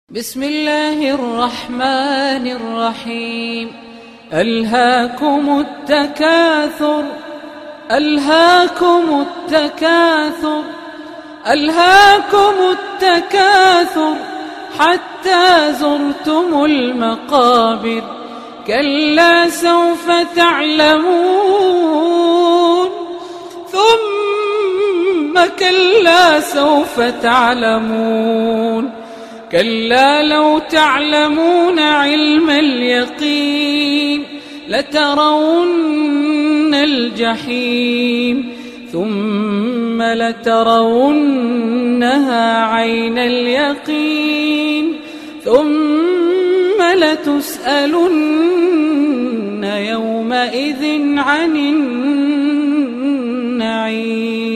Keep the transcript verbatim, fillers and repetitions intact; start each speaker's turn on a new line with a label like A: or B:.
A: بسم الله الرحمن الرحيم. ألهاكم التكاثر ألهاكم التكاثر ألهاكم التكاثر حتى زرتم المقابر. كلا سوف تعلمون ثم كلا سوف تعلمون. كلا لو تعلمون علم اليقين لترون الجحيم ثم لترونها عين اليقين ثم لتسألن يومئذ عن النعيم.